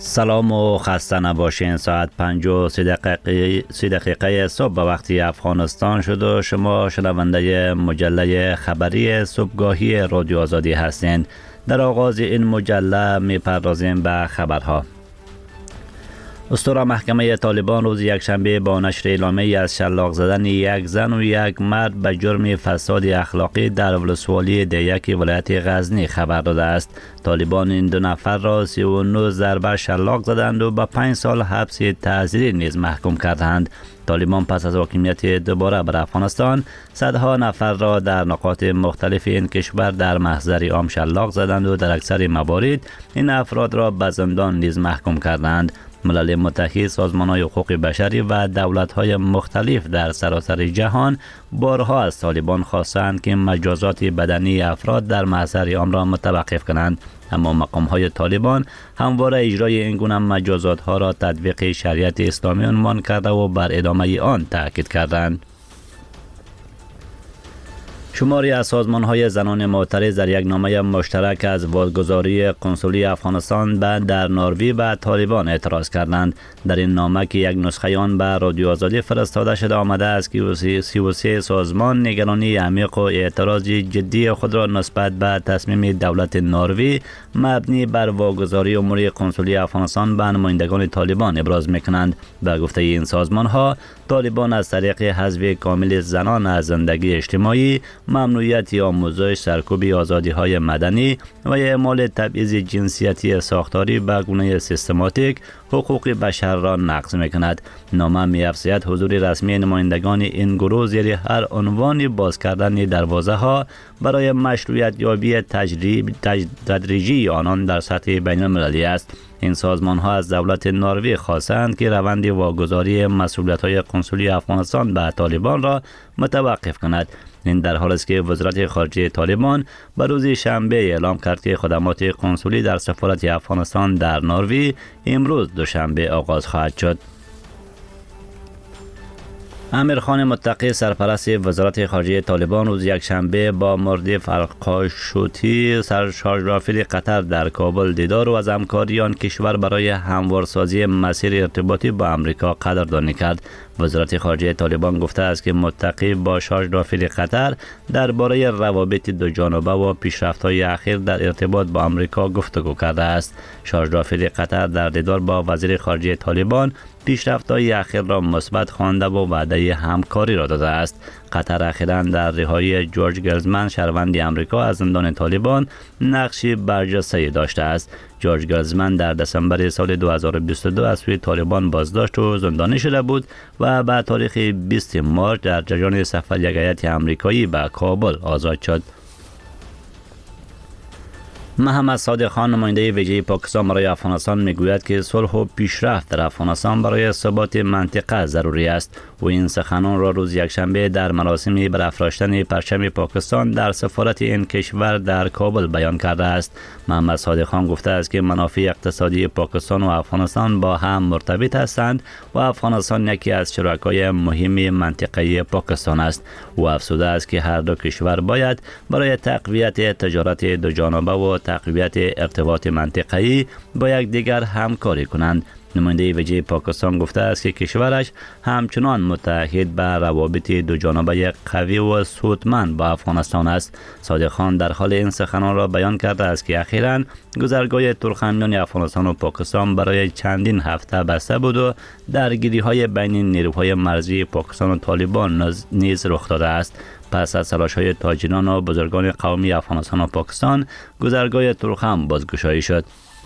سلام و خسته نباشین. ساعت 5:03 صبح به وقت افغانستان شد و شما شنونده مجله خبری صبحگاهی رادیو آزادی هستین. در آغاز این مجله میپردازیم به خبرها. اسطوره محکمه طالبان روز یکشنبه با نشر اعلامیه‌ای از شلاق زدن یک زن و یک مرد به جرم فساد اخلاقی در ولسوالی دیک ولایت غزنی خبر داده است. طالبان این دو نفر را 39 ضربه شلاق زدند و به 5 سال حبس تعزیری نیز محکوم کردند. طالبان پس از حاکمیت دوباره بر افغانستان صدها نفر را در نقاط مختلف این کشور در محضر عام شلاق زدند و در اکثر موارد این افراد را به زندان نیز محکوم کردند. ملل متحد، سازمان‌های حقوق بشری و دولت‌های مختلف در سراسر جهان بارها از طالبان خواستند که مجازات بدنی افراد در محضر عام را متوقف کنند، اما مقام‌های طالبان همواره اجرای این گونه مجازات‌ها را تطبیق شریعت اسلامی عنوان کرده و بر ادامه آن تاکید کردند. شماری از سازمان‌های زنان معترض در یک نامه مشترک از واگذاری قنسولی افغانستان در نروژ به طالبان اعتراض کردند. در این نامه که یک نسخه آن به رادیو آزادی فرستاده شده آمده است که 33 سازمان نگرانی عمیق و اعتراض جدی خود را نسبت به تصمیم دولت نروژ مبنی بر واگذاری امور قنسولی افغانستان به نمایندگان طالبان ابراز می‌کنند. به گفته این سازمان‌ها، طالبان از طریق حذف کامل زنان از زندگی اجتماعی، ممنوعیت آموزش، سرکوب آزادی‌های مدنی و اعمال تبعیض جنسیتی ساختاری به گونه سیستماتیک حقوق بشر را نقض می‌کند. نامه می‌افزاید حضور رسمی نمایندگان این گروه زیر هر عنوان باز کردن دروازه‌ها برای مشروعیت یابی تدریجی آنان در سطح بین‌المللی است. این سازمان‌ها از دولت نروژ خواستند که روند واگذاری مسئولیت‌های قنسولی افغانستان به طالبان را متوقف کند. این در حالی است که وزارت خارجه طالبان به روز شنبه اعلام کرد که خدمات قنسولی در سفارت افغانستان در نروژ امروز دوشنبه آغاز خواهد شد. امیر خان متقی سرپرست وزارت خارجه طالبان روز یکشنبه با مردف القاشوتی سرشارژرافیل قطر در کابل دیدار و از همکاری آن کشور برای هموارسازی مسیر ارتباطی با امریکا قدردانی کرد. وزارت خارجه طالبان گفته است که متقی با شارژرافیل قطر درباره روابط دو جانبه و پیشرفت‌های اخیر در ارتباط با امریکا گفتگو کرده است. شارژرافیل قطر در دیدار با وزیر خارجه طالبان پیشرفت‌های اخیر را مثبت خوانده و وعده همکاری را داده است. قطر اخیراً در رهایی جورج گلزمن شهروند امریکا از زندان طالبان نقشی برجسته داشته است. جورج گلزمن در دسامبر سال 2022 از سوی طالبان بازداشت و زندانی شده بود و به تاریخ 20 مارس در جریان سفر یک هیئت آمریکایی به کابل آزاد شد. محمد صادق خان نماینده ویژه پاکستان برای افغانستان میگوید که صلح و پیشرفت در افغانستان برای ثبات منطقه ضروری است. و این سخنان را روز یکشنبه در مراسم برافراشتن پرچم پاکستان در سفارت این کشور در کابل بیان کرده است. محمد صادق خان گفته است که منافع اقتصادی پاکستان و افغانستان با هم مرتبط هستند و افغانستان یکی از شرکای مهم منطقه پاکستان است. او افزوده است که هر دو کشور باید برای تقویت تجارت دو جانبه و تقویت ارتباط منطقه‌ای با یکدیگر همکاری کنند. نماینده ویژه پاکستان گفته است که کشورش همچنان متحد به روابط دو جانبه قوی و سودمند با افغانستان است. صادق خان در حال این سخنان را بیان کرده است که اخیراً گذرگاه ترکمنان افغانستان و پاکستان برای چندین هفته بسته بود و درگیری‌های بین نیروهای مرزی پاکستان و طالبان نیز رخ داده است. پس از تلاش‌های تاجران و بزرگان قومی افغانستان و پاکستان، گذرگاه ترکم بازگشایی شد.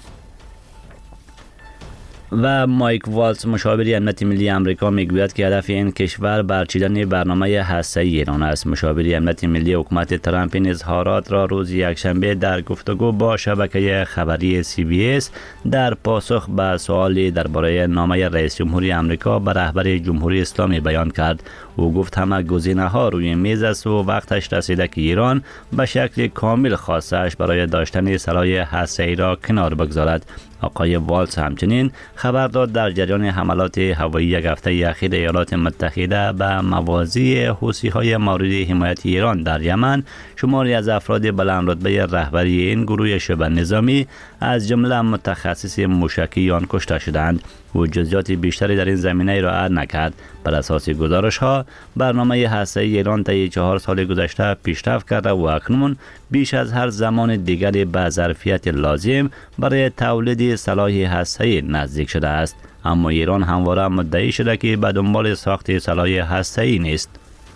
و مایک والتز مشاور امنیت ملی آمریکا میگوید که هدف این کشور برچیدن برنامه هسته‌ای ایران است. مشاور امنیت ملی حکومت ترامپ این اظهارات را روز یکشنبه در گفتگو با شبکه خبری CBS در پاسخ به سوالی درباره نامه رئیس جمهوری آمریکا به رهبر جمهوری اسلامی بیان کرد. او گفت همه گزینه‌ها روی میز است و وقتش رسیده که ایران به شکل کامل خواستش برای داشتن سلاح هسته‌ای را کنار بگذارد. آقای والز همچنین خبر داد در جریان حملات هوایی یک هفته اخیر ایالات متحده به مواضع حوثی‌های مورد حمایت ایران در یمن، شماری از افراد بلند رتبه رهبری این گروه شبه نظامی از جمله متخصص موشکی آن کشته شدند. او جزئیات بیشتری در این زمینه ارائه نکرد. بر اساس گزارش‌ها برنامه هسته‌ای ایران طی 4 سال گذشته پیشرفت کرده و اکنون بیش از هر زمان دیگری به ظرفیت لازم برای تولید سلاح هسته‌ای نزدیک شده است، اما ایران همواره مدعی شده که به دنبال ساخت سلاح هسته‌ای نیست.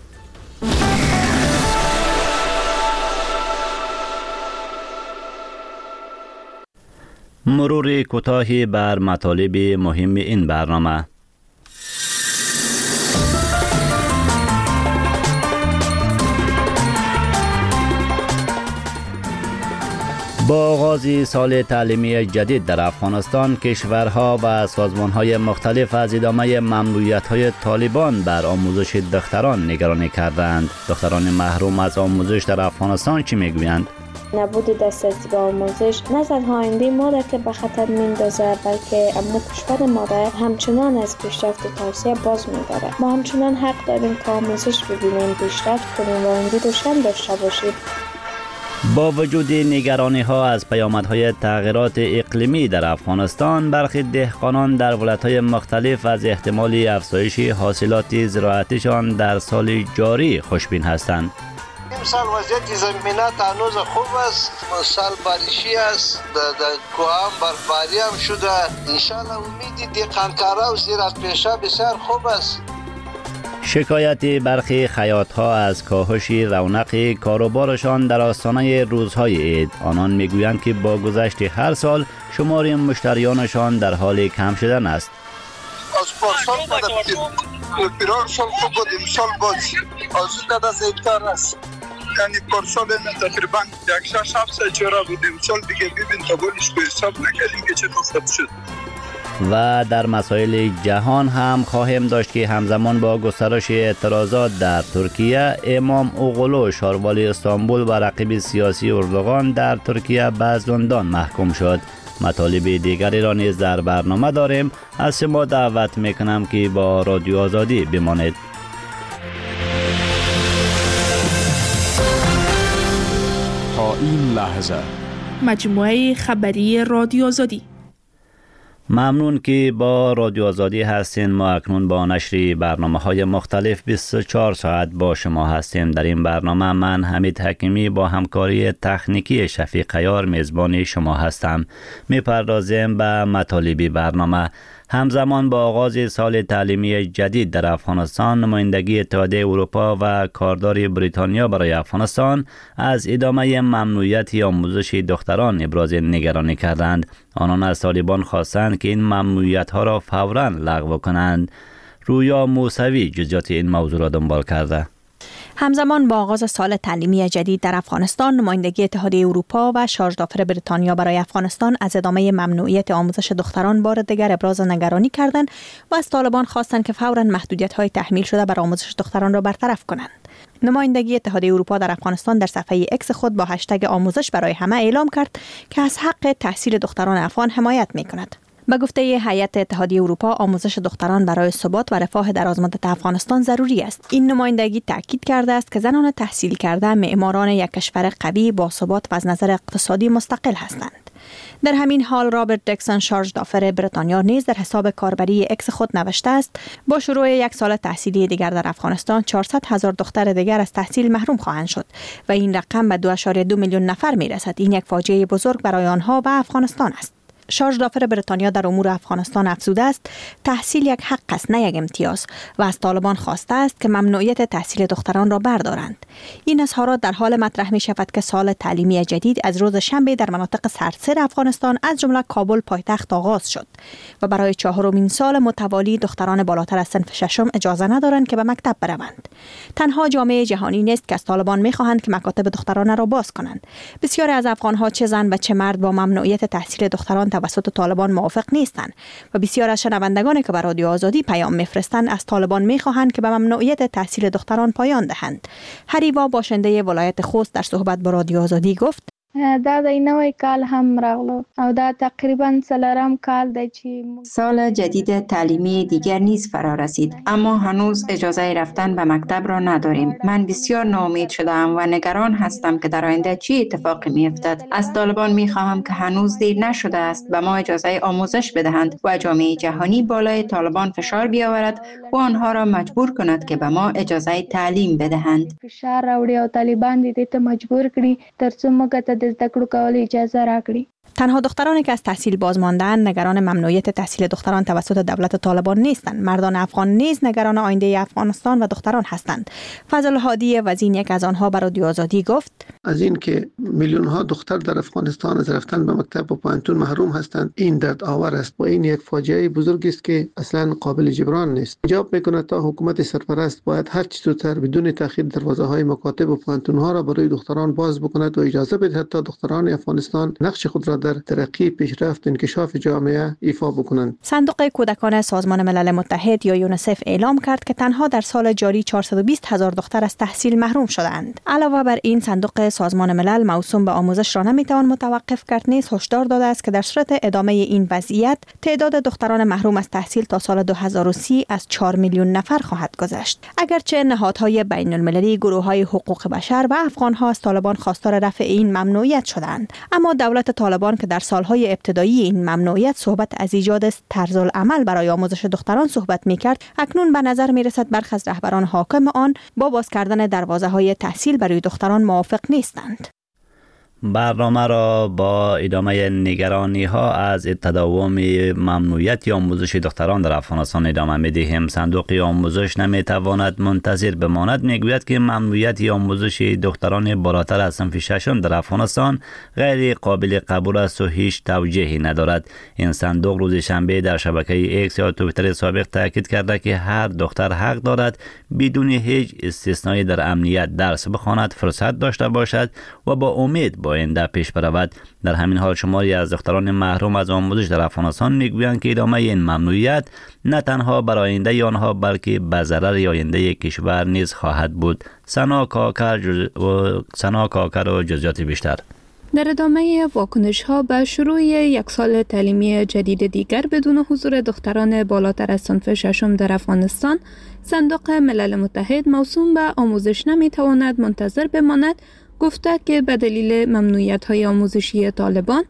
مرور کوتاهی بر مطالب مهم این برنامه. با آغاز سال تعلیمی جدید در افغانستان، کشورها و سازمانهای مختلف از ادامه ممنوعیت‌های طالبان بر آموزش دختران نگرانی کردند. دختران محروم از آموزش در افغانستان چی میگویند؟ نبود دسترسی به آموزش نه تنها آینده ما را که به خطر میندازه، بلکه امن کشور ما را همچنان از پیشرفت و توسعه باز می‌داره. ما همچنان حق داریم که آموزش ببینیم، پیشرفت کنیم و آینده روشن داشته باشیم. با وجود نگرانی‌ها از پیامدهای تغییرات اقلیمی در افغانستان، برخی دهقانان در ولایت‌های مختلف از احتمال افزایش حاصلات زراعتشان در سال جاری خوشبین هستند. امسال وضعیت زمینه هنوز خوب است، سال بارشی است، در کوه برفباری هم شده. انشالله امید دهقانکارا و زراعت‌پیشا بسیار خوب است. شکایت برخی خیاط‌ها از کاهش رونق کاروبارشان در آستانه روزهای عید. آنان میگویند که با گذشت هر سال شمار مشتریانشان در حال کم شدن است. از پارسال پیران سال خوب بود، امسال باز آزود از هکتار است. یعنی پارسال تقریبا 1.7 جرا بود، امسال دیگه ببین تا گلش به حساب نکردیم که چطور خط شد. و در مسائل جهان هم خواهیم داشت که همزمان با گسترش اعتراضات در ترکیه، امام اوغلو شاروالی استانبول و رقیب سیاسی اردوغان در ترکیه به زندان محکوم شد. مطالب دیگری را نیز در برنامه داریم. از شما دعوت میکنم که با رادیو آزادی بمانید. تا این لحظه مجموعه خبری رادیو آزادی. ممنون که با رادیو آزادی هستین. ما اکنون با نشر برنامه‌های مختلف 24 ساعت با شما هستیم. در این برنامه من حمید حکیمی با همکاری تکنیکی شفیق عیار میزبان شما هستم. میپردازیم به مطالب برنامه. همزمان با آغاز سال تعلیمی جدید در افغانستان، نمایندگی اتحادیه اروپا و کاردار بریتانیا برای افغانستان از ادامه ممنوعیت آموزش دختران ابراز نگرانی کردند. آنان از طالبان خواستند که این ممنوعیت ها را فوراً لغو کنند. رویا موسوی جزئیات این موضوع را دنبال کرده. همزمان با آغاز سال تعلیمی جدید در افغانستان، نمایندگی اتحادیه اروپا و شارژدافر بریتانیا برای افغانستان از ادامه ممنوعیت آموزش دختران بار دیگر ابراز نگرانی کردند و از طالبان خواستند که فوراً محدودیت‌های تحمیل شده بر آموزش دختران را برطرف کنند. نمایندگی اتحادیه اروپا در افغانستان در صفحه اکس خود با هشتگ آموزش برای همه اعلام کرد که از حق تحصیل دختران افغان حمایت می‌کند. به گفته هیئت اتحادیه اروپا، آموزش دختران برای ثبات و رفاه درازمدت افغانستان ضروری است. این نمایندگی تاکید کرده است که زنان تحصیل کرده معماران یک کشور قوی با ثبات و از نظر اقتصادی مستقل هستند. در همین حال رابرت دکسون شارژدافر بریتانیا نیز در حساب کاربری اکس خود نوشته است با شروع یک سال تحصیلی دیگر در افغانستان 400,000 دختر دیگر از تحصیل محروم خواهند شد و این رقم به 2.2 میلیون نفر میرسد. این یک فاجعه بزرگ برای آنها و افغانستان است. شارژدافر بریتانیا در امور افغانستان افزوده است تحصیل یک حق است نه یک امتیاز و از طالبان خواسته است که ممنوعیت تحصیل دختران را بردارند. این اظهارات در حال مطرح می شود که سال تعلیمی جدید از روز شنبه در مناطق سرتاسر افغانستان از جمله کابل پایتخت آغاز شد و برای 4مین سال متوالی دختران بالاتر از صنف ششم اجازه ندارند که به مکتب بروند. تنها جامعه جهانی نیست که از طالبان می خواهند که مکاتب دختران را باز کنند. بسیاری از افغانها چه زن و چه مرد با ممنوعیت تحصیل دختران توسط طالبان موافق نیستند و بسیار از شنوندگانی که به رادیو آزادی پیام میفرستند از طالبان میخواهند که به ممنوعیت تحصیل دختران پایان دهند. هریوا باشنده ولایت خوست در صحبت با رادیو آزادی گفت: دا د نوې کال هم راغلو او دا تقریبا څلورم کال دی چې سال جدید تعلیمی دیگر نیز فرا رسید، اما هنوز اجازه رفتن به مکتب را نداریم. من بسیار ناامید شدم و نگران هستم که در آینده چه اتفاقی می‌افتد. از طالبان می‌خواهم که هنوز دیر نشده است به ما اجازه آموزش بدهند و جامعه جهانی بالای طالبان فشار بیاورد و آنها را مجبور کند که به ما اجازه تعلیم بدهند. فشار راوړي او طالبان دې ته مجبور کړي ترڅو موږ ته د زده کړو کولو اجازه راکړي. تنها دخترانی که از تحصیل باز ماندند نگران ممنوعیت تحصیل دختران توسط دولت طالبان نیستند. مردان افغان نیز نگران آینده افغانستان و دختران هستند. فضل هادی وزین یک از آنها بر رادیو آزادی گفت: از این که میلیون ها دختر در افغانستان از رفتن به مکتب و پانتون محروم هستند این درد آور است و این یک فاجعه بزرگ است که اصلا قابل جبران نیست. ایجاب میکند تا حکومت سرپرست باید هر چه زودتر بدون تأخیر دروازه های مکاتب و پانتون ها را برای دختران باز بکند و اجازه بدهد تا دختران افغانستان نقش خود را در ترقی، پیشرفت، انکشاف جامعه ایفا بکنند. صندوق کودکان سازمان ملل متحد یا یونیسف اعلام کرد که تنها در سال جاری 420,000 دختر از تحصیل محروم شدند. علاوه بر این صندوق سازمان ملل موسوم به آموزش را نمیتوان متوقف کرد نیز هشدار داده است که در صورت ادامه این وضعیت تعداد دختران محروم از تحصیل تا سال 2030 از 4 میلیون نفر خواهد گذشت. اگرچه نهادهای بین المللی، گروه‌های حقوق بشر و افغان‌ها از طالبان خواستار رفع این ممنوعیت شدند، اما دولت طالبان که در سالهای ابتدایی این ممنوعیت صحبت از ایجاد طرزالعمل برای آموزش دختران صحبت می‌کرد، اکنون به نظر می‌رسد برخی از رهبران حاکم آن با باز کردن دروازه‌های تحصیل برای دختران موافق نیستند. برنامه را با ادامه نگرانی ها از تداوم ممنوعیت آموزش دختران در افغانستان ادامه می‌دهیم. صندوق آموزش نمیتواند منتظر بماند. میگوید که ممنوعیت آموزش دختران بالاتر از صنف ششم در افغانستان غیر قابل قبول است و هیچ توجیهی ندارد. این صندوق روز شنبه در شبکه ایکس یا توییتر سابق تاکید کرده که هر دختر حق دارد بدون هیچ استثنایی در امنیت درس بخواند، فرصت داشته باشد و با امید آینده پیش برود. در همین حال شماری از دختران محروم از آموزش در افغانستان میگویند که ادامه این ممنوعیت نه تنها برای آینده آنها بلکه به ضرر آینده کشور نیز خواهد بود. سنا کاکر و جزئیات بیشتر. در ادامه واکنش ها به شروع یک سال تعلیمی جدید دیگر بدون حضور دختران بالاتر از صنف ششم در افغانستان، صندوق ملل متحد موسوم به آموزش نمیتواند منتظر بماند گفته که به دلیل ممنوعیت‌های آموزشی طالبان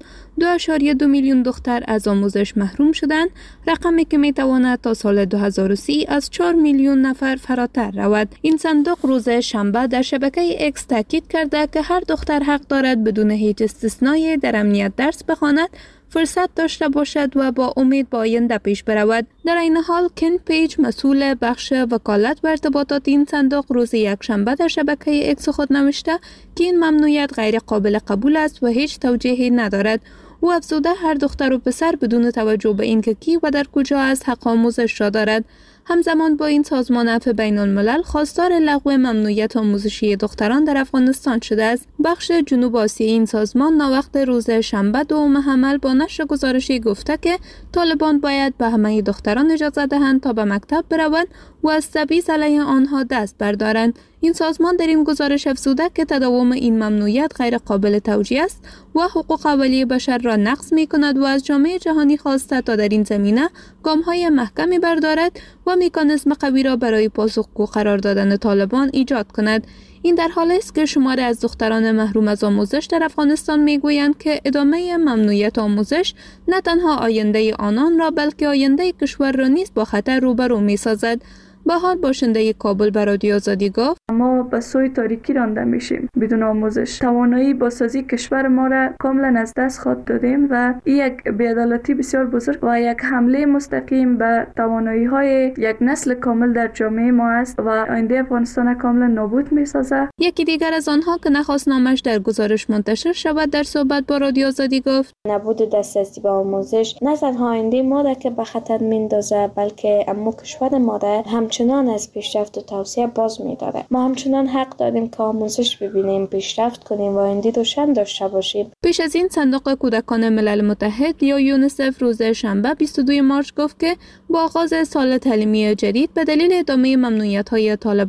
2.2 میلیون دختر از آموزش محروم شدند، رقمی که میتواند تا سال 2030 از 4 میلیون نفر فراتر رود. این صندوق روز شنبه در شبکه اکس تاکید کرده که هر دختر حق دارد بدون هیچ استثنایی در امنیت درس بخواند، فرصت داشته باشد و با امید با آینده پیش برود. در این حال کن پیج مسئول بخش وکالت و ارتباطات این صندوق روز یکشنبه در شبکه اکس خود نوشته که این ممنوعیت غیر قابل قبول است و هیچ توجیهی ندارد. او افزوده هر دختر و پسر بدون توجه به اینکه کی و در کجا است حق آموزش را دارد. همزمان با این سازمان عفو بین الملل خواستار لغو ممنوعیت آموزشی دختران در افغانستان شده است. بخش جنوب آسیایی این سازمان ناوقت روز شنبه دوم حمل با نشر گزارشی گفته که طالبان باید به همه دختران اجازه دهند تا به مکتب بروند و از تبعیض علیه آنها دست بردارند. این سازمان در این گزارش افزوده که تداوم این ممنوعیت غیر قابل توجیه است و حقوق اولیه بشر را نقض می کند و از جامعه جهانی خواسته تا در این زمینه گام‌های محکمی بردارد و مکانیزم قوی را برای پاسخگو قرار دادن طالبان ایجاد کند. این در حالی است که شماری از دختران محروم از آموزش در افغانستان میگویند که ادامه ممنوعیت آموزش نه تنها آینده آنان را بلکه آینده کشور را نیز با خطر روبرو می‌سازد. بهار باشنده کابل به رادیو آزادی گفت: ما به سوی تاریکی رانده میشیم. بدون آموزش توانایی بازسازی کشور ما را کاملا از دست خود دادیم و این یک بی‌عدالتی بسیار بزرگ و یک حمله مستقیم به توانایی های یک نسل کامل در جامعه ما است و آینده افغانستان کاملا نابود میسازد. یکی دیگر از آنها که نخواست نامش در گزارش منتشر شود در صحبت با رادیو آزادی گفت: نبود دسترسی به آموزش نه تنها آینده ما را که به خطر میندازه بلکه اما کشور ما را همچنان از پیشرفت و توسعه باز می‌داره. ما همچنان حق داریم که آموزش ببینیم، پیشرفت کنیم و آینده روشن داشته باشیم. پیش از این صندوق کودکان ملل متحد یا یونیسف روز شنبه 22 مارس گفت که با آغاز سال تعلیمی جدید به دلیل ادامه ممنوعیت‌های طالبان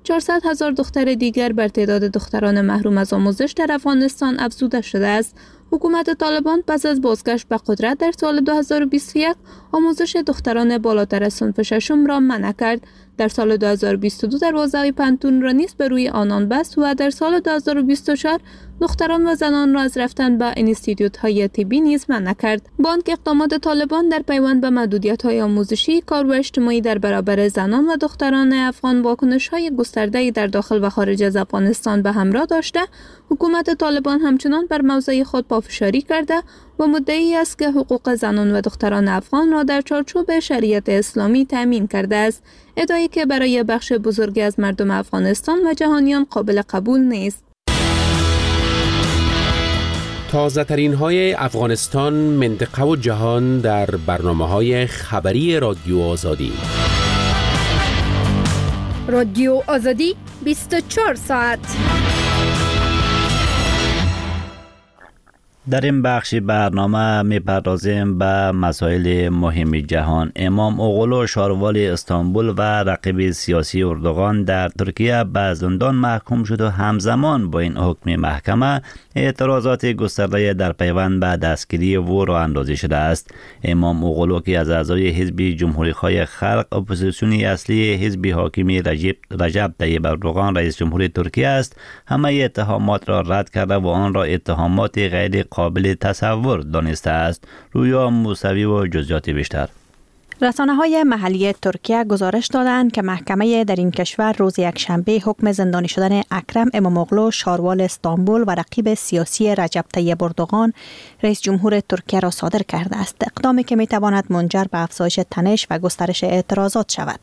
400,000 دختر دیگر بر تعداد دختران محروم از آموزش در افغانستان افزوده شده است. حکومت طالبان پس از بازگشت به قدرت در سال 2021 آموزش دختران بالاتر از صنف ششم را منع کرد. در سال 2022 دروازه پانتون را نیز به روی آنان بست و در سال 2024 دختران و زنان را از رفتن به انستیتوت‌های طبی نیز منع کرد. با آنکه اقدامات طالبان در پیوند به محدودیت‌های آموزشی، کار و اجتماعی در برابر زنان و دختران افغان واکنش‌های گسترده‌ای در داخل و خارج از افغانستان به همراه داشته، حکومت طالبان همچنان بر موضع خود پافشاری کرده و مدعی است که حقوق زنان و دختران افغان را در چارچوب شریعت اسلامی تأمین کرده است، ادعایی که برای بخش بزرگی از مردم افغانستان و جهانیان قابل قبول نیست. تازه ترین های افغانستان، منطقه و جهان در برنامه‌های خبری رادیو آزادی. رادیو آزادی 24 ساعت. در این بخش برنامه می‌پردازیم به مسائل مهم جهان. امام اوغلو شاروال استانبول و رقیب سیاسی اردوغان در ترکیه به زندان محکوم شد و همزمان با این حکم محکمه اعتراضات گسترده در پیوند به دستگیری او راه اندازی شده است. امام اوغلو که از اعضای حزب جمهوری‌خواه خلق، اپوزیسیونی اصلی حزب حاکم رجب طیب اردوغان رئیس جمهور ترکیه است، همه اتهامات را رد کرده و آن را اتهامات غیر قابل تصور دانسته است. رویا موسوی و جزئیات بیشتر. رسانه‌های محلی ترکیه گزارش دادند که محکمه در این کشور روز یکشنبه حکم زندانی شدن اکرم اماموغلو شاروال استانبول و رقیب سیاسی رجب طیب اردوغان رئیس جمهور ترکیه را صادر کرده است، اقدامی که می‌تواند منجر به افزایش تنش و گسترش اعتراضات شود.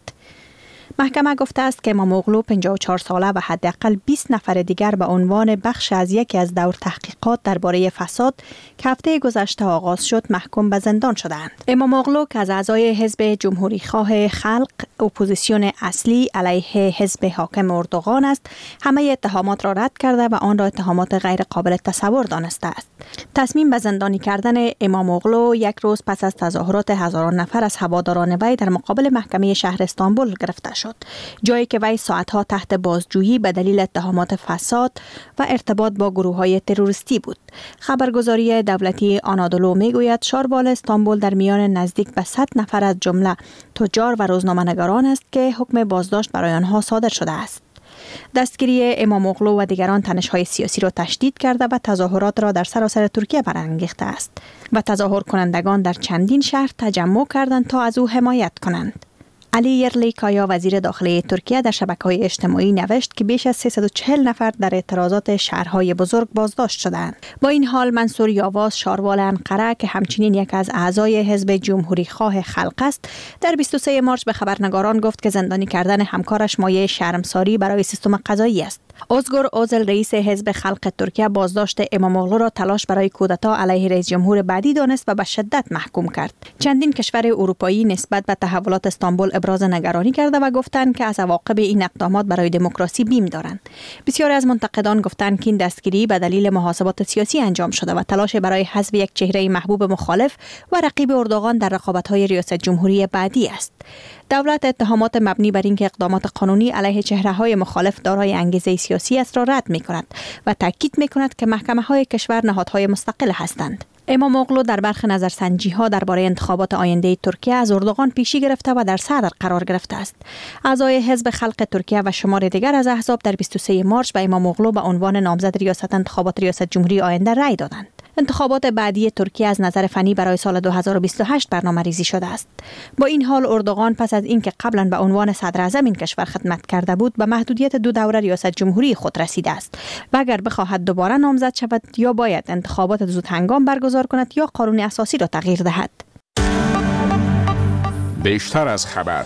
محکمه گفته است که اماموغلو 54 ساله و حداقل 20 نفر دیگر به عنوان بخش از یکی از دور تحقیقات درباره فساد که هفته گذشته آغاز شد محکوم به زندان شدند. اماموغلو که از اعضای حزب جمهوری‌خواه خلق، اپوزیسیون اصلی علیه حزب حاکم اردوغان است، همه اتهامات را رد کرده و آن را اتهامات غیر قابل تصور دانسته است. تصمیم به زندانی کردن اماموغلو یک روز پس از تظاهرات هزاران نفر از هواداران وی در مقابل محکمه شهر استانبول گرفته شد، جایی که وی ساعتها تحت بازجویی به دلیل اتهامات فساد و ارتباط با گروه‌های تروریستی بود. خبرگزاری دولتی آنادولو میگوید شاروال استانبول در میان نزدیک به 100 نفر از جمله تجار و روزنامه‌نگاران است که حکم بازداشت برای آنها صادر شده است. دستگیری اماموغلو و دیگران تنش‌های سیاسی را تشدید کرده و تظاهرات را در سراسر ترکیه برانگیخته است و تظاهر کنندگان در چندین شهر تجمع کردند تا از او حمایت کنند. علی یرلیکایا وزیر داخلی ترکیه در شبکه‌های اجتماعی نوشت که بیش از 340 نفر در اعتراضات شهرهای بزرگ بازداشت شدند. با این حال منصور یاواز شاروال انقره که همچنین یک از اعضای حزب جمهوری‌خواه خلق است، در 23 مارس به خبرنگاران گفت که زندانی کردن همکارش مایه شرمساری برای سیستم قضایی است. ازگور اوزل رئیس حزب خلق ترکیه بازداشت اماموغلو را تلاش برای کودتا علیه رئیس جمهور بعدی دانست و به شدت محکوم کرد. چندین کشور اروپایی نسبت به تحولات استانبول ابراز نگرانی کرده و گفتند که از عواقب این اقدامات برای دموکراسی بیم دارند. بسیاری از منتقدان گفتند که این دستگیری به دلیل محاسبات سیاسی انجام شده و تلاش برای حذف یک چهره محبوب مخالف و رقیب اردوغان در رقابت‌های ریاست جمهوری بعدی است. دولت اتهامات مبنی بر اینکه اقدامات قانونی علیه چهره‌های مخالف دارای انگیزه سیاسی است را رد می‌کند و تاکید می‌کند که محکمه‌های کشور نهادهای مستقل هستند. اماموغلو در برخی نظرسنجی‌ها درباره انتخابات آینده ترکیه از اردوغان پیشی گرفته و در صدر قرار گرفته است. اعضای حزب خلق ترکیه و شمار دیگر از احزاب در 23 مارس به اماموغلو به عنوان نامزد ریاست انتخابات ریاست جمهوری آینده رأی دادند. انتخابات بعدی ترکیه از نظر فنی برای سال 2028 برنامه‌ریزی شده است. با این حال اردوغان پس از اینکه قبلا به عنوان صدر اعظم این کشور خدمت کرده بود، به محدودیت 2 دوره ریاست جمهوری خود رسیده است و اگر بخواهد دوباره نامزد شود یا باید انتخابات زودهنگام برگزار کند یا قانون اساسی را تغییر دهد. بیشتر از خبر.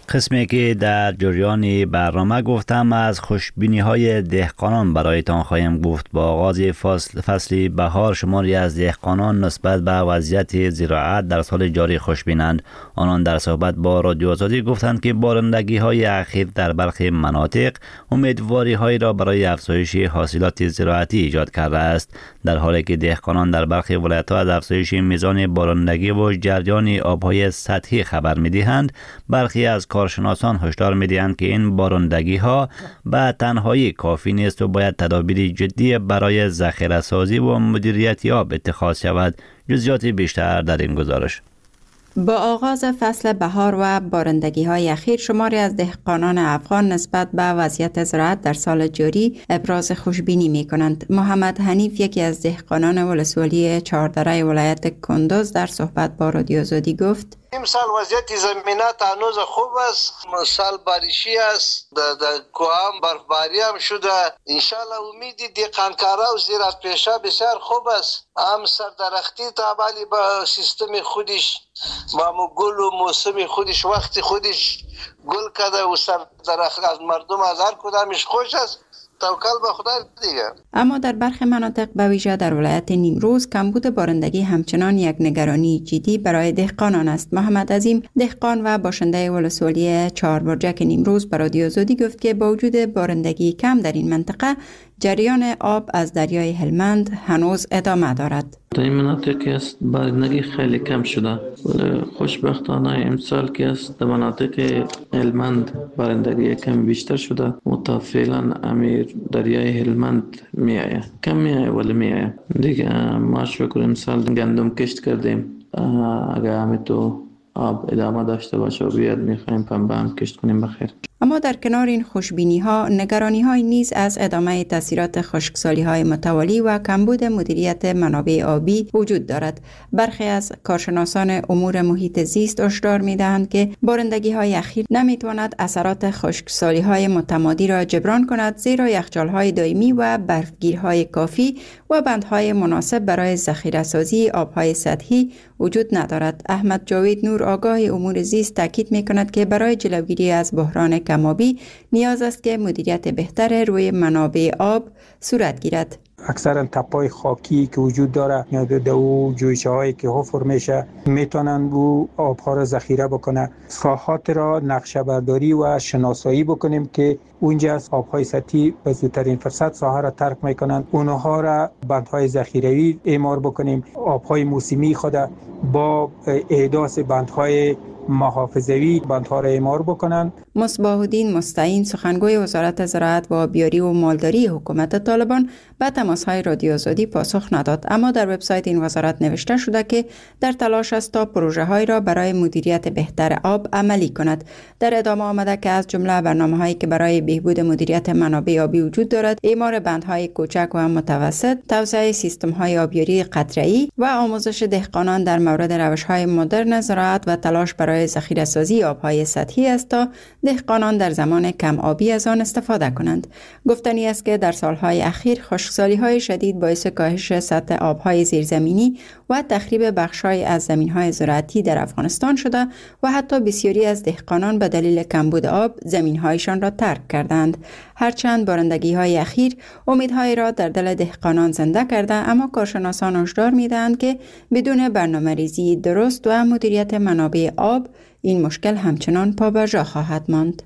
قسمی که در جریان برنامه گفتم از خوشبینی های دهقانان برایتان خواهیم گفت. با آغاز فصل بهار شماری از دهقانان نسبت به وضعیت زراعت در سال جاری خوشبینند. آنان در صحبت با رادیو آزادی گفتند که بارندگی های اخیر در برخی مناطق امیدواری های را برای افزایش حاصلات زراعتی ایجاد کرده است، در حالی که دهقانان در برخی ولایت ها از افزایش میزان بارندگی و جریان آبهای سطحی خبر می‌دهند. برخی از کارشناسان هشدار می‌دهند که این بارندگی ها به تنهایی کافی نیست و باید تدابیر جدی برای ذخیره سازی و مدیریت آب اتخاذ شود. جزئیات بیشتر در این گزارش. با آغاز فصل بهار و بارندگی های اخیر شماری از دهقانان افغان نسبت به وضعیت زراعت در سال جاری ابراز خوشبینی می کنند. محمد حنیف یکی از دهقانان ولسوالی چهاردره ولایت کندوز در صحبت با رادیو آزادی گفت: امسال وضعیت زمینات هنوز خوب است، سال باریشی است، در کوام برفباری هم شده. انشالله امیدی دهقانکارا و زراعت پیشا بسیار خوب است. هم سردرختی تابعی با سیستم خودش، با گل و موسم خودش، وقت خودش گل کرده و سردرخت از مردم از هر کدامش خوش است. توکل به خدا دیگه. اما در برخی مناطق به ویژه در ولایت نیمروز کمبود بارندگی همچنان یک نگرانی جدی برای دهقانان است. محمد عظیم دهقان و باشنده ولسوالی چهاربرجک نیمروز به رادیو آزادی گفت که با وجود بارندگی کم در این منطقه جریان آب از دریای هلمند هنوز ادامه دارد. در این مناطق که است بارندگی خیلی کم شده، ولی خوشبختانه امسال که است در مناطق هلمند بارندگی کم بیشتر شده و تا فعلا امیر دریای هلمند میآید، کم میآید ولی میآید دیگه. ما شکر امسال گندم کشت کردیم، اگر همین تو آب ادامه داشته باشه و بیاد میخوایم پنبه هم کشت کنیم بخیر. اما در کنار این خوشبینی ها نگرانی های نیز از ادامه تاثیرات خشکسالی های متوالی و کمبود مدیریت منابع آبی وجود دارد. برخی از کارشناسان امور محیط زیست هشدار می‌دهند که بارندگی های اخیر نمیتواند اثرات خشکسالی های متمادی را جبران کند، زیرا یخچال های دائمی و برفگیرهای کافی و بندهای مناسب برای ذخیره سازی آبهای سطحی وجود ندارد. احمد جاوید نور آگاه امور زیست تاکید می‌کند که برای جلوگیری از بحران کم‌آبی نیاز است که مدیریت بهتر روی منابع آب صورت گیرد. اکثرا تپای خاکی که وجود داره یا دو جویچه هایی که حفر میشه میتونن او آبها را ذخیره بکنه. ساحات را نقشه برداری و شناسایی بکنیم که اونجا از آبهای سطحی به زودترین فرصت ساحه را ترک میکنن، اونها را بندهای ذخیروی اعمار بکنیم. آبهای موسمی خود با احداث بندهای محافظوی بندها را اعمار بکنند. مصباح الدین مستعین سخنگوی وزارت زراعت و آبیاری و مالداری حکومت طالبان به تماس‌های رادیو آزادی پاسخ نداد، اما در وبسایت این وزارت نوشته شده که در تلاش است تا پروژه‌های را برای مدیریت بهتر آب عملی کند. در ادامه آمده که از جمله برنامه‌هایی که برای بهبود مدیریت منابع آبی وجود دارد، اعمار بندهای کوچک و متوسط، توسعه سیستم‌های آبیاری قطره‌ای و آموزش دهقانان در مورد روش‌های مدرن زراعت و تلاش برای ذخیره‌سازی آب‌های سطحی است تا دهقانان در زمان کم آبی از آن استفاده کنند. گفتنی است که در سالهای اخیر خشکسالی‌های شدید باعث کاهش سطح آب‌های زیرزمینی و تخریب بخش‌های از زمین‌های زراعتی در افغانستان شده و حتی بسیاری از دهقانان به دلیل کمبود آب زمین‌هایشان را ترک کردند. هرچند بارندگی‌های اخیر امیدهای را در دل دهقانان زنده کرده، اما کارشناسان هشدار می‌دهند که بدون برنامه‌ریزی درست و مدیریت منابع آب این مشکل همچنان پابرجا خواهد ماند.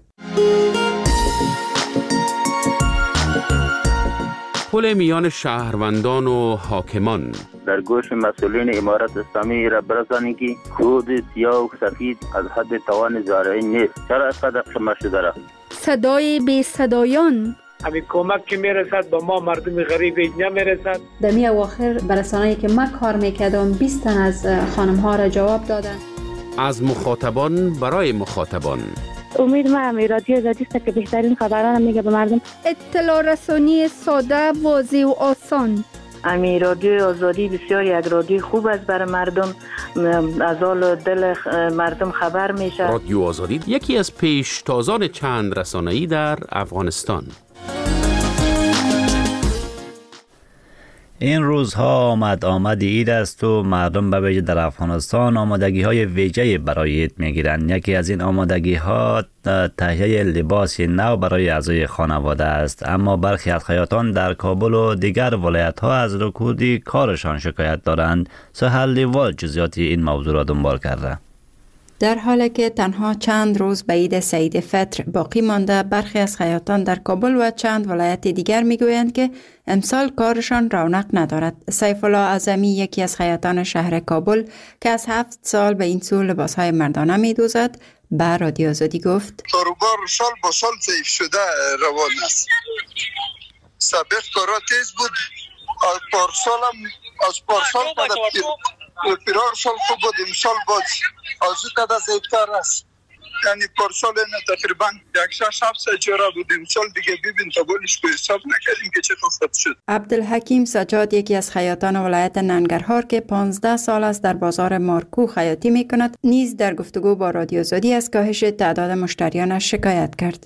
پل میان شهروندان و حاکمان. در گوش مسئولین امارت اسلامی را برسانید که خود سیاه و سفید از حد توان زارعی نیست. چرا اینقدر قمه شده را؟ صدای بی صدایان. همین کمک که میرسد به ما مردم غریب نمیرسد. در می اواخر برسانه‌ای که من کار میکردم 20 تن از خانم ها را جواب دادن. از مخاطبان برای مخاطبان. امید ما رادیو آزادی است که بهترین خبران میگه به مردم. اطلاع رسانی ساده، واضح و آسان. رادیو آزادی بسیار یک رادیو خوب است برای مردم، از حال دل مردم خبر میشه. رادیو آزادی یکی از پیشتازان چند رسانه‌ای در افغانستان. این روزها آمد عید است و مردم به ویژه در افغانستان آمادگی های ویژه برای عید میگیرند. یکی از این آمادگی ها تهیه لباس نو برای اعضای خانواده است، اما برخی از خیاطان در کابل و دیگر ولایت ها از رکودی کارشان شکایت دارند. سهل لیوال جزئیاتی این موضوع را دنبال کرده. در حالی که تنها چند روز به عید سعید فطر باقی مانده، برخی از خیاطان در کابل و چند ولایت دیگر میگویند که امسال کارشان رونق ندارد. سیف الله اعظمی، یکی از خیاطان شهر کابل که از 7 سال به این سو لباسهای مردانه میدوزد، به رادیو آزادی گفت: کاروبار سال با سال ضعیف شده روان است. سابق کارا تیز بود، از پارسال پیرار سال خوب بود، امسال باز از او قدر ضعیفتر است. یعنی پارسال تقریبا 6-7 جورا بود، امسال دیگه ببین تا بولش به حساب نکردیم که چه خواهد شد. عبدالحکیم سجاد، یکی از خیاطان ولایت ننگرهار که 15 سال است در بازار مارکو خیاطی می کند، نیز در گفتگو با رادیو آزادی از کاهش تعداد مشتریانش شکایت کرد.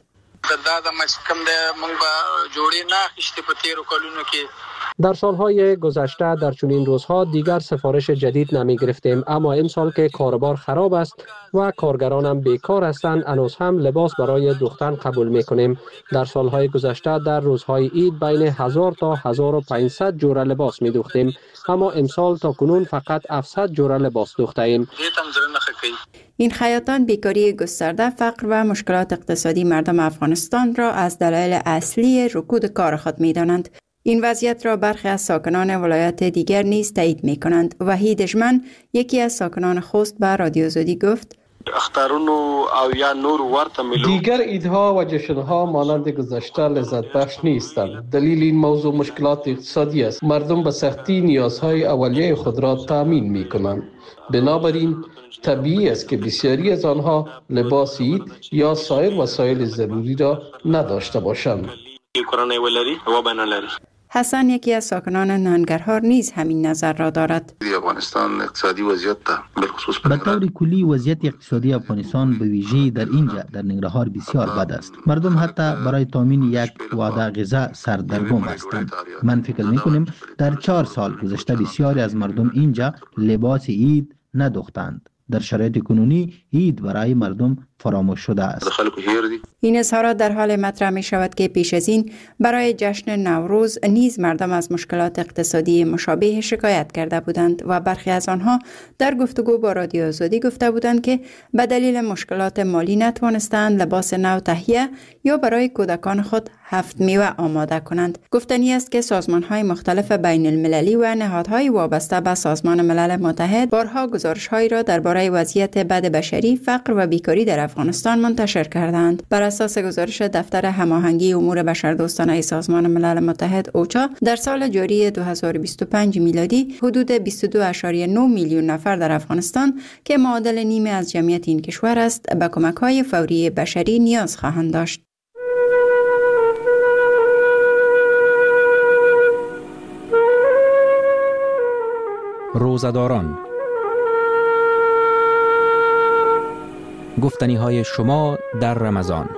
در سالهای گذشته در چنین روزها دیگر سفارش جدید نمی گرفتیم، اما این سال که کاروبار خراب است و کارگرانم بیکار هستند، هنوز هم لباس برای دوختن قبول می کنیم. در سالهای گذشته در روزهای عید بین 1000 تا 1500 جوره لباس می دوختیم، اما امسال تا کنون فقط 700 جوره لباس دوخته ایم. این خیاطان بیکاری گسترده، فقر و مشکلات اقتصادی مردم افغانستان را از دلایل اصلی رکود کار خود می دانند. این وضعیت را برخی از ساکنان ولایات دیگر نیز تایید می کنند. وحید دشمن، یکی از ساکنان خوست، به رادیو آزادی گفت: دیگر عیدها و جشنها مانند گذشته لذت بخش نیستند. دلیل این موضوع مشکلات اقتصادی است. مردم به سختی نیازهای اولیه خود را تامین می کنند. بنابراین طبیعی است که بسیاری از آنها لباس عید یا سایر وسایل ضروری را نداشته باشند. حسن، یکی از ساکنان ننگرهار، نیز همین نظر را دارد. افغانستان اقتصادی وضعیت بالخصوص به طور کلی وضعیت اقتصادی افغانستان به ویژه در اینجا در ننگرهار بسیار بد است. مردم حتی برای تامین یک وعده غذا سردرگم هستند. من فکر می‌کنم در 4 سال گذشته بسیاری از مردم اینجا لباس عید ندوختند. در شرایط کنونی عید برای مردم فراموش شده است. این اظهارات در حال مطرح می شود که پیش از این برای جشن نوروز نیز مردم از مشکلات اقتصادی مشابه شکایت کرده بودند و برخی از آنها در گفتگو با رادیو آزادی گفته بودند که به دلیل مشکلات مالی نتوانستند لباس نو تهیه یا برای کودکان خود هفت میوه آماده کنند. گفتنی است که سازمان‌های مختلف بین المللی و نهادهای وابسته به سازمان ملل متحد بارها گزارش‌هایی را درباره وضعیت بد بشری، فقر و بیکاری در افغانستان منتشر کردند. بر اساس گزارش دفتر هماهنگی امور بشردوستانه سازمان ملل متحد اوچا، در سال جاری 2025 میلادی حدود 22.9 میلیون نفر در افغانستان که معادل نیمه از جمعیت این کشور است، به کمک‌های فوری بشری نیاز خواهند داشت. روزه‌داران، گفتنی‌های شما در رمضان.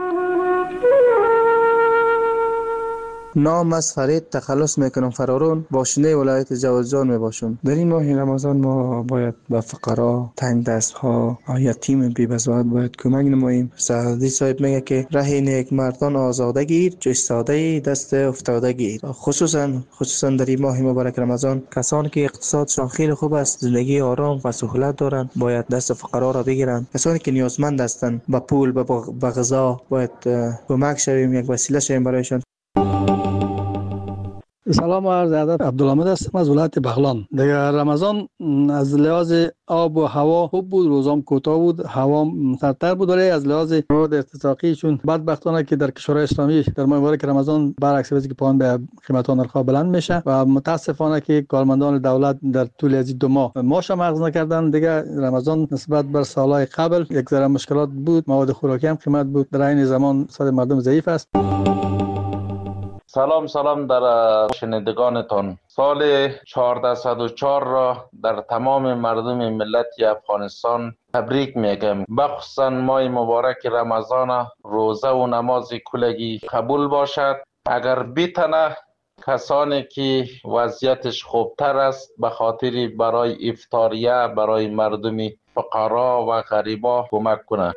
نام از فرید، تخلص میکنم فرارون، باشنده ولایت جوزجان میباشم. در این ماه رمضان ما باید به فقرا، تنگ دست ها، یتیم بی بزاعت باید کمک نماییم. سعدی صاحب میگه که ره نیک مردان آزاده گیر، چو ایستاده دست افتاده گیر. خصوصا در این ماه مبارک رمضان، کسانی که اقتصادشان خیلی خوب است، زندگی آرام و سهولت دارند، باید دست فقرا را بگیرند. کسانی که نیازمند هستند، به پول، به غذا باید کمک شویم، یک وسیله شویم برایشان. سلام و عرض ادب. عبدالحمید هستم از ولایت بغلان. دیگه رمضان از لحاظ آب و هوا خوب بود، روزام کوتاه بود، هوا سردتر بود، ولی از لحاظ مواد استثاقی چون بدبختانه که در کشورهای اسلامی در ماه مبارک رمضان برعکس وضعی که پایین به قیمت نرخ‌ها بلند میشه و متاسفانه که کارمندان دولت در طول از 2 ماه معاش اخذ نکردن. دیگه رمضان نسبت بر سالهای قبل یک ذره مشکلات بود، مواد خوراکی هم قیمت بود، در این زمان صد مردم ضعیف است. سلام در شنیدگانتان. سال 1404 را در تمام مردم ملت افغانستان تبریک میگم. بخصوصا ماه مبارک رمضان، روزه و نماز کلگی قبول باشد. اگر بیتنه کسانی که وضعیتش خوبتر است به خاطر برای افطاریه برای مردم فقرا و غریبا کمک کنند.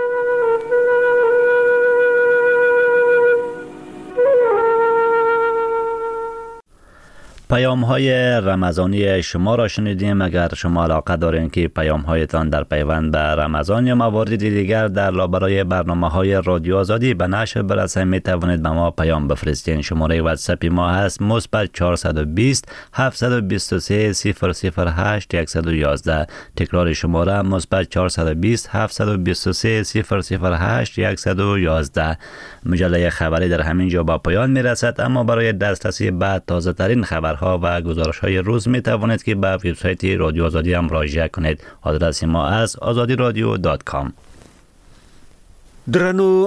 پیام های رمضانی شما را شنیدیم. اگر شما علاقه دارین که پیام هایتان در پیوند به رمضان یا موارد دیگر در برای برنامه های رادیو آزادی به نشر برسه، می توانید به ما پیام بفرستین. شماره واتساپ ما هست مثبت 420 723 008 111. تکرار شماره مثبت 420 723 008 111. مجله خبری در همین جا با پایان می رسد، اما برای دسترسی به تازه ترین خبرها و گزارش های روز می توانید که به وبسایت رادیو آزادی هم مراجعه کنید. آدرس ما از azadiradio.com.